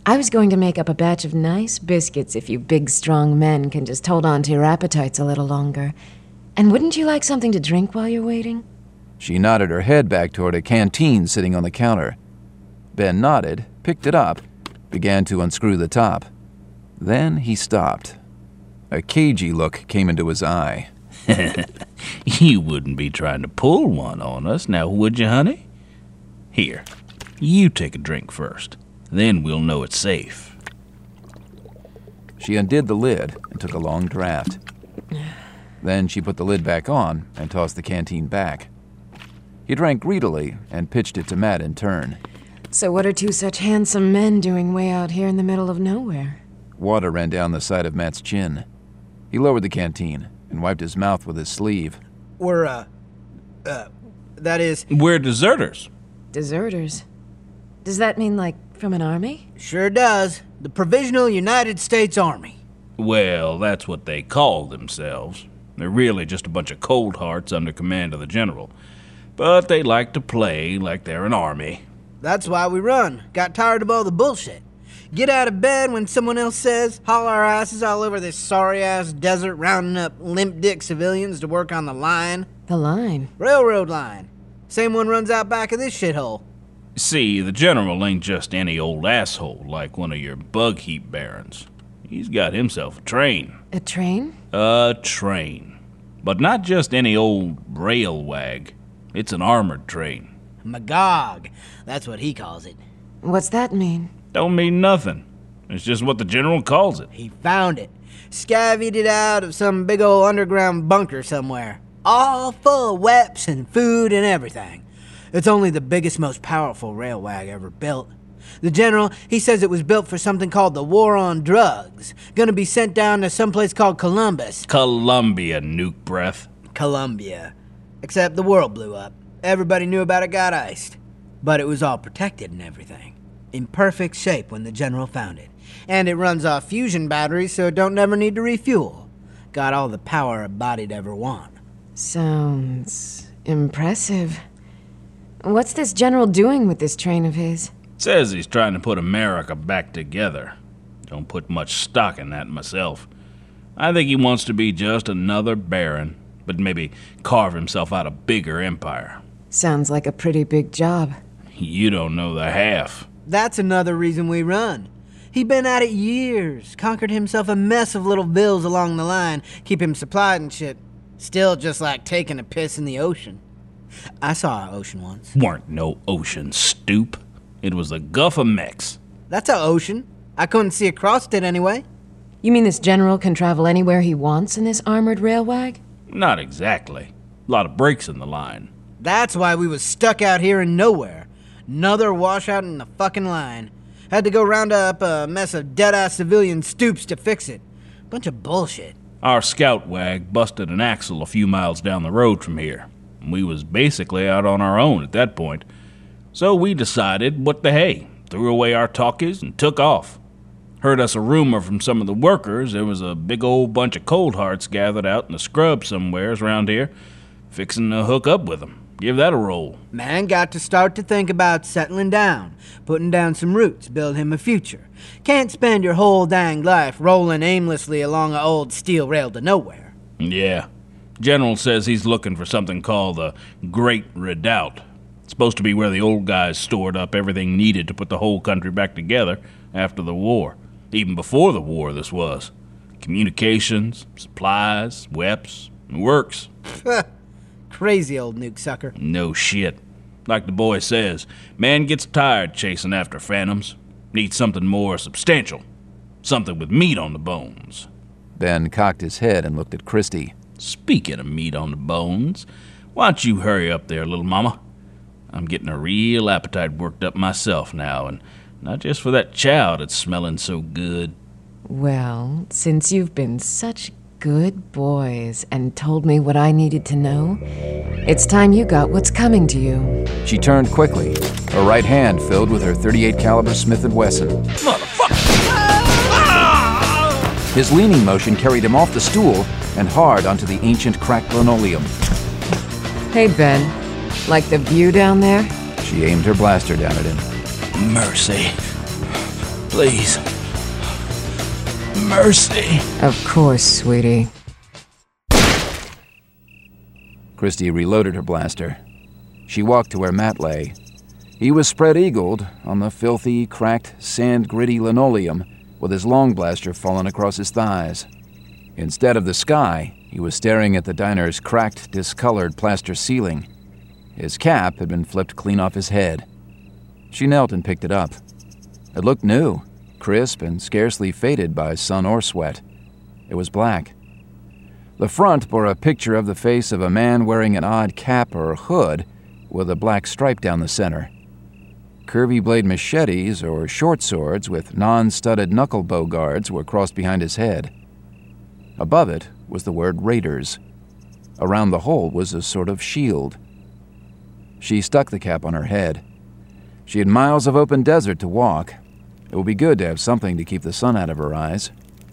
I was going to make up a batch of nice biscuits if you big, strong men can just hold on to your appetites a little longer. And wouldn't you like something to drink while you're waiting? She nodded her head back toward a canteen sitting on the counter. Ben nodded, picked it up, began to unscrew the top. Then he stopped. A cagey look came into his eye. You wouldn't be trying to pull one on us, now would you, honey? Here, you take a drink first. Then we'll know it's safe. She undid the lid and took a long draft. Then she put the lid back on and tossed the canteen back. He drank greedily and pitched it to Matt in turn. So what are two such handsome men doing way out here in the middle of nowhere? Water ran down the side of Matt's chin. He lowered the canteen and wiped his mouth with his sleeve. We're deserters. Deserters? Does that mean, like, from an army? Sure does. The Provisional United States Army. Well, that's what they call themselves. They're really just a bunch of cold hearts under command of the general. But they like to play like they're an army. That's why we run. Got tired of all the bullshit. Get out of bed when someone else says, haul our asses all over this sorry-ass desert rounding up limp-dick civilians to work on the line. The line? Railroad line. Same one runs out back of this shithole. See, the general ain't just any old asshole like one of your bug heap barons. He's got himself a train. A train? A train. But not just any old rail wag. It's an armored train. Magog. That's what he calls it. What's that mean? Don't mean nothing. It's just what the general calls it. He found it. Scavvied it out of some big old underground bunker somewhere. All full of weapons and food and everything. It's only the biggest, most powerful railwag ever built. The general, he says it was built for something called the War on Drugs. Gonna be sent down to someplace called Columbus. Columbia, nuke breath. Columbia. Except the world blew up. Everybody knew about it, got iced. But it was all protected and everything. In perfect shape when the general found it. And it runs off fusion batteries so it don't never need to refuel. Got all the power a body'd ever want. Sounds impressive. What's this general doing with this train of his? Says he's trying to put America back together. Don't put much stock in that myself. I think he wants to be just another baron, but maybe carve himself out a bigger empire. Sounds like a pretty big job. You don't know the half. That's another reason we run. He been at it years, conquered himself a mess of little villas along the line, keep him supplied and shit. Still just like taking a piss in the ocean. I saw an ocean once. Weren't no ocean, stoop. It was the Gulf of Mex. That's an ocean. I couldn't see across it anyway. You mean this general can travel anywhere he wants in this armored railwag? Not exactly. A lot of breaks in the line. That's why we was stuck out here in nowhere. Another washout in the fucking line. Had to go round up a mess of dead-ass civilian stoops to fix it. Bunch of bullshit. Our scout wag busted an axle a few miles down the road from here. We was basically out on our own at that point. So we decided, what the hey, threw away our talkies and took off. Heard us a rumor from some of the workers there was a big old bunch of cold hearts gathered out in the scrub somewheres around here, fixing to hook up with them. Give that a roll. Man got to start to think about settling down, putting down some roots, build him a future. Can't spend your whole dang life rolling aimlessly along a old steel rail to nowhere. Yeah. General says he's looking for something called the Great Redoubt. It's supposed to be where the old guys stored up everything needed to put the whole country back together after the war. Even before the war, this was. Communications, supplies, weapons, works. Crazy old nuke sucker. No shit. Like the boy says, man gets tired chasing after phantoms. Needs something more substantial. Something with meat on the bones. Ben cocked his head and looked at Christy. Speaking of meat on the bones, why don't you hurry up there, little mama? I'm getting a real appetite worked up myself now, and not just for that chow that's smelling so good. Well, since you've been such good boys and told me what I needed to know, it's time you got what's coming to you. She turned quickly, her right hand filled with her .38 caliber Smith & Wesson. Motherfucker! His leaning motion carried him off the stool and hard onto the ancient cracked linoleum. Hey, Ben. Like the view down there? She aimed her blaster down at him. Mercy. Please. Mercy. Of course, sweetie. Christy reloaded her blaster. She walked to where Matt lay. He was spread-eagled on the filthy, cracked, sand-gritty linoleum with his long blaster fallen across his thighs. Instead of the sky, he was staring at the diner's cracked, discolored plaster ceiling. His cap had been flipped clean off his head. She knelt and picked it up. It looked new, crisp and scarcely faded by sun or sweat. It was black. The front bore a picture of the face of a man wearing an odd cap or hood with a black stripe down the center. Curvy blade machetes or short swords with non-studded knuckle bow guards were crossed behind his head. Above it was the word Raiders. Around the hole was a sort of shield. She stuck the cap on her head. She had miles of open desert to walk. It would be good to have something to keep the sun out of her eyes.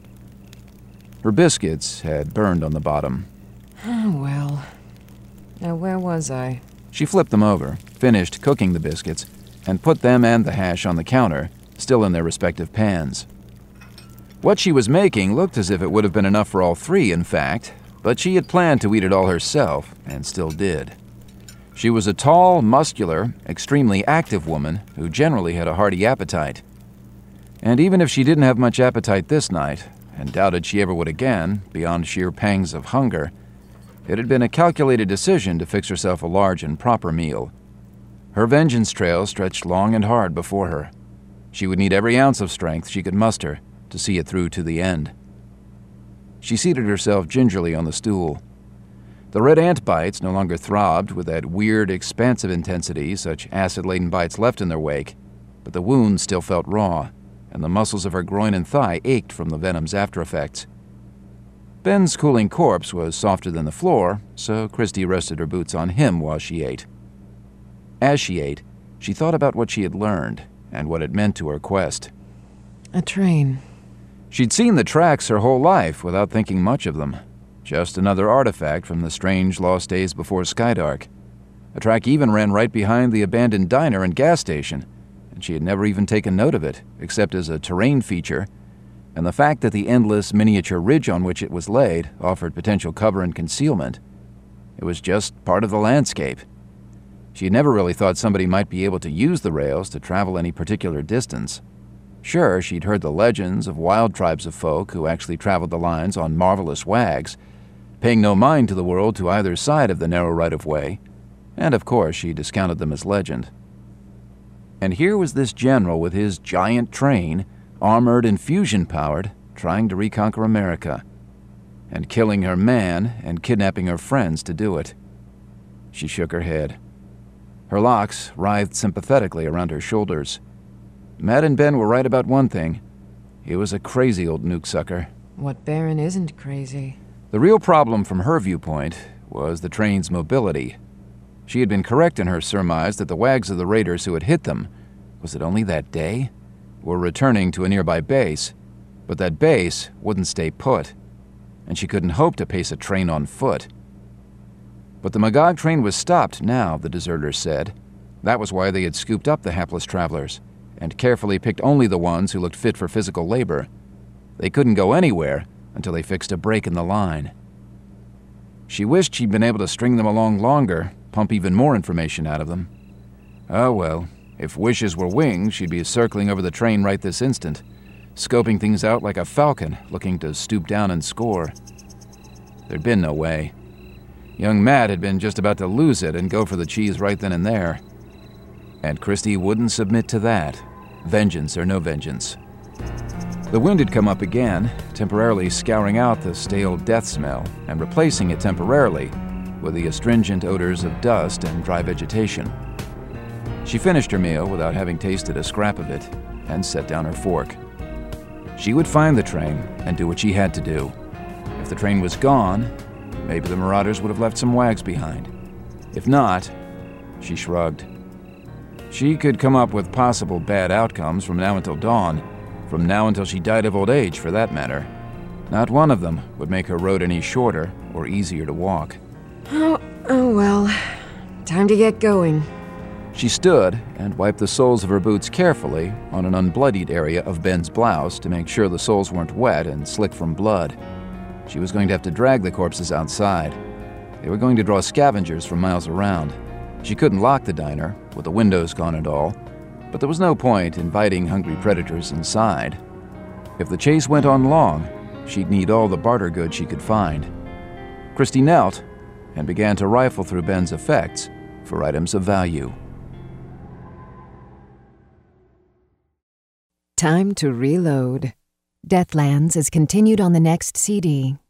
Her biscuits had burned on the bottom. Oh, well. Now, where was I? She flipped them over, finished cooking the biscuits, and put them and the hash on the counter, still in their respective pans. What she was making looked as if it would have been enough for all three, in fact, but she had planned to eat it all herself, and still did. She was a tall, muscular, extremely active woman who generally had a hearty appetite. And even if she didn't have much appetite this night, and doubted she ever would again, beyond sheer pangs of hunger, it had been a calculated decision to fix herself a large and proper meal. Her vengeance trail stretched long and hard before her. She would need every ounce of strength she could muster to see it through to the end. She seated herself gingerly on the stool. The red ant bites no longer throbbed with that weird, expansive intensity such acid-laden bites left in their wake, but the wound still felt raw, and the muscles of her groin and thigh ached from the venom's after-effects. Ben's cooling corpse was softer than the floor, so Christy rested her boots on him while she ate. As she ate, she thought about what she had learned and what it meant to her quest. A train. She'd seen the tracks her whole life without thinking much of them. Just another artifact from the strange lost days before Skydark. A track even ran right behind the abandoned diner and gas station, and she had never even taken note of it, except as a terrain feature, and the fact that the endless miniature ridge on which it was laid offered potential cover and concealment. It was just part of the landscape. She had never really thought somebody might be able to use the rails to travel any particular distance. Sure, she'd heard the legends of wild tribes of folk who actually traveled the lines on marvelous wags, paying no mind to the world to either side of the narrow right-of-way, and of course she discounted them as legend. And here was this general with his giant train, armored and fusion-powered, trying to reconquer America, and killing her man and kidnapping her friends to do it. She shook her head. Her locks writhed sympathetically around her shoulders. Matt and Ben were right about one thing. He was a crazy old nuke sucker. What Baron isn't crazy? The real problem from her viewpoint was the train's mobility. She had been correct in her surmise that the wags of the raiders who had hit them, was it only that day, were returning to a nearby base, but that base wouldn't stay put, and she couldn't hope to pace a train on foot. But the Magog train was stopped now, the deserters said. That was why they had scooped up the hapless travelers, and carefully picked only the ones who looked fit for physical labor. They couldn't go anywhere until they fixed a break in the line. She wished she'd been able to string them along longer, pump even more information out of them. Oh well, if wishes were wings, she'd be circling over the train right this instant, scoping things out like a falcon looking to stoop down and score. There'd been no way. Young Matt had been just about to lose it and go for the cheese right then and there. And Christy wouldn't submit to that, vengeance or no vengeance. The wind had come up again, temporarily scouring out the stale death smell and replacing it temporarily with the astringent odors of dust and dry vegetation. She finished her meal without having tasted a scrap of it and set down her fork. She would find the train and do what she had to do. If the train was gone, maybe the marauders would have left some wags behind. If not, she shrugged. She could come up with possible bad outcomes from now until dawn, from now until she died of old age, for that matter. Not one of them would make her road any shorter or easier to walk. Oh well. Time to get going. She stood and wiped the soles of her boots carefully on an unbloodied area of Ben's blouse to make sure the soles weren't wet and slick from blood. She was going to have to drag the corpses outside. They were going to draw scavengers from miles around. She couldn't lock the diner, with the windows gone and all, but there was no point inviting hungry predators inside. If the chase went on long, she'd need all the barter goods she could find. Christy knelt and began to rifle through Ben's effects for items of value. Time to reload. Deathlands is continued on the next CD.